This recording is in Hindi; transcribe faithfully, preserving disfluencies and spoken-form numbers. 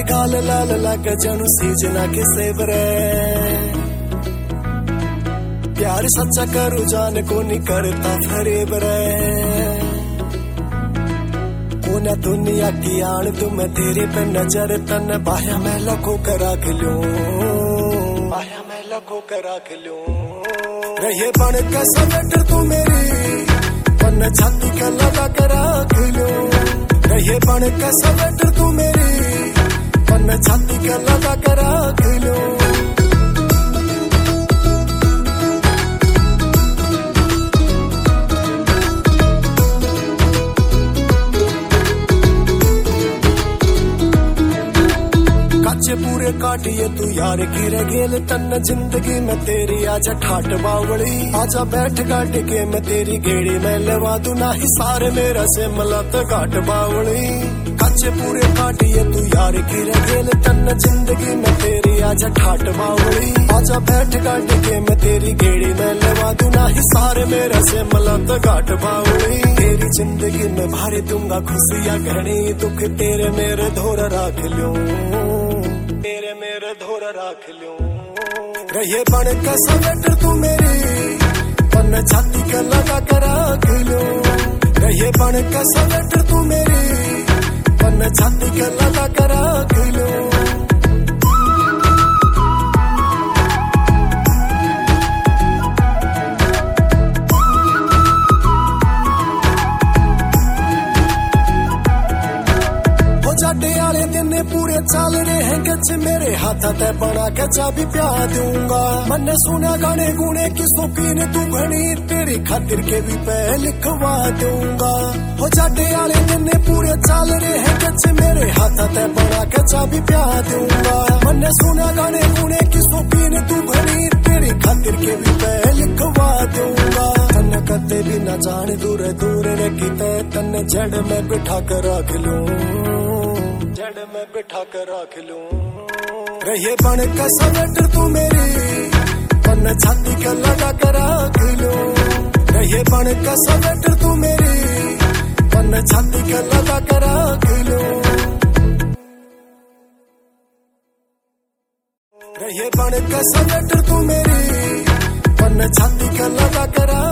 गाल लाल लग जनु सीजना के सेवरे प्यार सच्चा करू जान को नहीं करता फरेब रे कोना दुनिया की आन तू मैं तेरे पे नजर तन बाया मैं लखो करा खिलूं बाया मैं लखो करा खिलूं रहे बन के सवेटर तू मेरी पन छाती का लगा करा खिलूं रहे बन के सवेटर तू मेरी पन छाती का लगा करा खिलूं काचे पूरे काटिए तू यार की रगेल तन जिंदगी में तेरी आजा ठाट बावली आजा बैठ गाट के मैं तेरी घेड़ी में लवा दू ना ही सारे मेरा से मलत घाट बावली काचे पूरे काटिए तू यार की रगेल तन जिंदगी में तेरी आजा ठाट बावली आजा बैठ गाट के मैं तेरी घेड़ी में लवा दू ना ही सारे मेरा से मलत घाट बावली तेरी जिंदगी में भारी दूंगा खुशियां घनी दुख तेरे मेरे धोर राख लूं तेरे मेरे धोर राख लूं रहे बन का सवेटर तू मेरी पन छाती का लगा कर राख लूं रहे बन का सवेटर तू मेरी पन छाती का लगा कर राख लूं जाडे वाले दिन पूरे चल रहे हैं गच मेरे हाथ तय बना के चाबी प्या दूंगा मैंने सुना गाने गुने की शौकीन तू घनी तेरी खातिर के भी पे लिखवा दूंगा हो जाडे वाले दिन पूरे चल रहे हैं गच मेरे हाथ तय बना के चाबी प्या दूंगा मैंने सुना गाने गुने की शौकीन तू घनी तेरी खातिर के भी पे लिखवा दूंगा तन कते भी न जाने दूर दूर ने किते तन जड़ में बिठा कर रख लूं जड़ में बिठा कर रख लूं रहे बन का सवेटर तू मेरी पन छाती का लगा कर रख लूं रहे बन का सवेटर तू मेरी पन छाती का लगा कर रख लूं रहे बन का सवेटर तू मेरी पन छाती का लगा कर